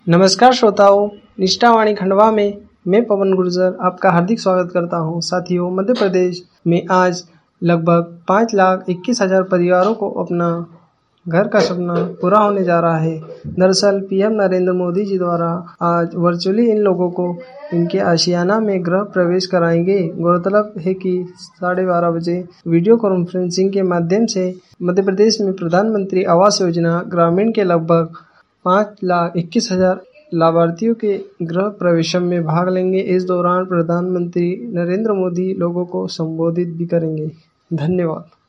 नमस्कार श्रोताओं, निष्ठावाणी खंडवा में मैं पवन गुर्जर आपका हार्दिक स्वागत करता हूं। साथियों, मध्य प्रदेश में आज लगभग 5,21,000 परिवारों को अपना घर का सपना पूरा होने जा रहा है। दरअसल पीएम नरेंद्र मोदी जी द्वारा आज वर्चुअली इन लोगों को इनके आशियाना में गृह प्रवेश कराएंगे। गौरतलब है कि 12:30 बजे वीडियो कॉन्फ्रेंसिंग के माध्यम से मध्य प्रदेश में प्रधानमंत्री आवास योजना ग्रामीण के लगभग 5,21,000 लाभार्थियों के गृह प्रवेश में भाग लेंगे। इस दौरान प्रधानमंत्री नरेंद्र मोदी लोगों को संबोधित भी करेंगे। धन्यवाद।